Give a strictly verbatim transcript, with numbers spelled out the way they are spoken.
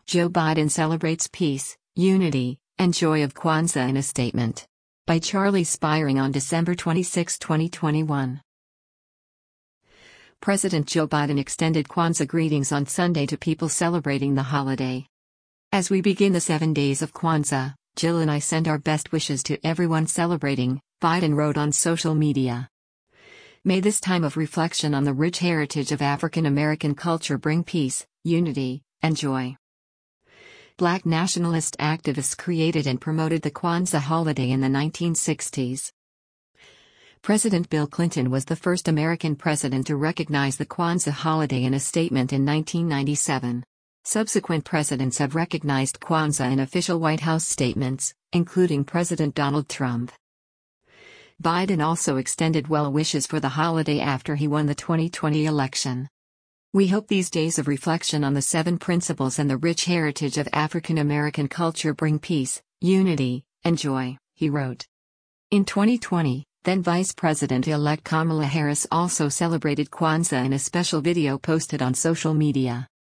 Joe Biden celebrates peace, unity, and joy of Kwanzaa in a statement. By Charlie Spiring on December twenty-sixth, twenty twenty-one. President Joe Biden extended Kwanzaa greetings on Sunday to people celebrating the holiday. As we begin the seven days of Kwanzaa, Jill and I send our best wishes to everyone celebrating, Biden wrote on social media. May this time of reflection on the rich heritage of African American culture bring peace, unity, and joy. Black nationalist activists created and promoted the Kwanzaa holiday in the nineteen sixties. President Bill Clinton was the first American president to recognize the Kwanzaa holiday in a statement in nineteen ninety-seven. Subsequent presidents have recognized Kwanzaa in official White House statements, including President Donald Trump. Biden also extended well wishes for the holiday after he won the twenty twenty election. We hope these days of reflection on the seven principles and the rich heritage of African American culture bring peace, unity, and joy, he wrote. In twenty twenty, then Vice President-elect Kamala Harris also celebrated Kwanzaa in a special video posted on social media.